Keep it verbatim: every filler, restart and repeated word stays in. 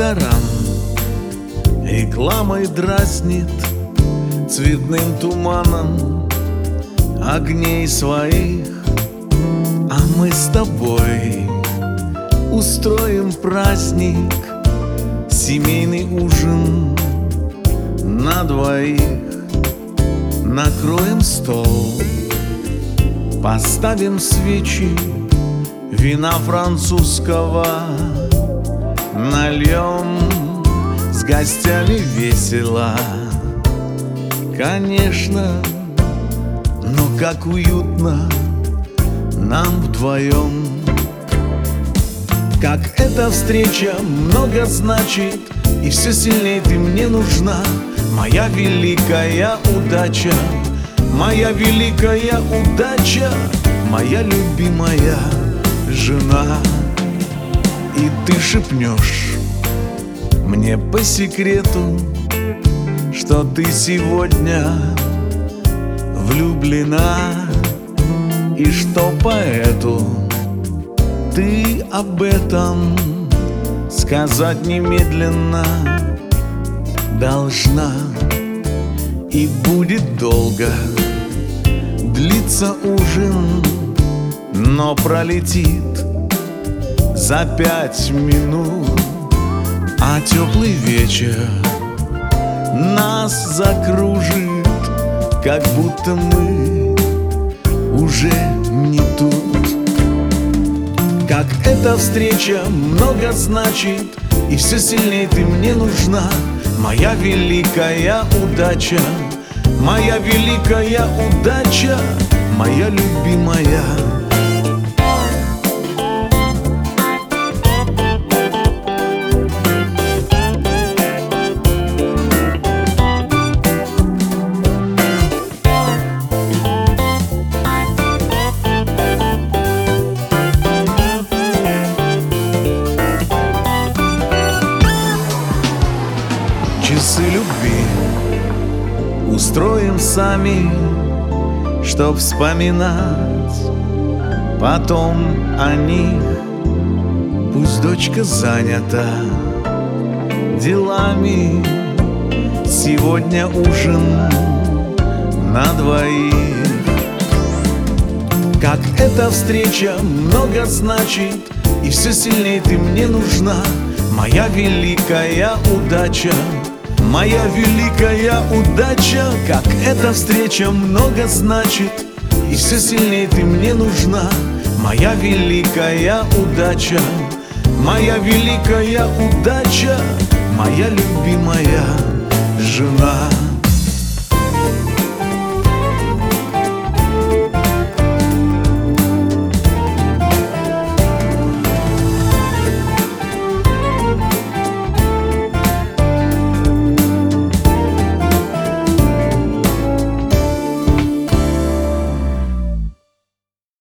ресторан рекламой дразнит цветным туманом огней своих, а мы с тобой устроим праздник, семейный ужин на двоих. Накроем стол, поставим свечи, вина французского нальем, с гостями весело, конечно, но как уютно нам вдвоем. Как эта встреча много значит, и все сильнее ты мне нужна. Моя великая удача, моя великая удача, моя любимая жена. И ты шепнешь мне по секрету, что ты сегодня влюблена, и что поэту ты об этом сказать немедленно должна. И будет долго длиться ужин, но пролетит за пять минут, а теплый вечер нас закружит, как будто мы уже не тут. Как эта встреча много значит, и все сильнее ты мне нужна. Моя великая удача, моя великая удача, моя любимая. Часы любви устроим сами, чтоб вспоминать потом о них. Пусть дочка занята делами, сегодня ужин на двоих. Как эта встреча много значит, и все сильнее ты мне нужна. Моя великая удача, моя великая удача. Как эта встреча много значит, и все сильнее ты мне нужна. Моя великая удача, моя великая удача, моя любимая жена.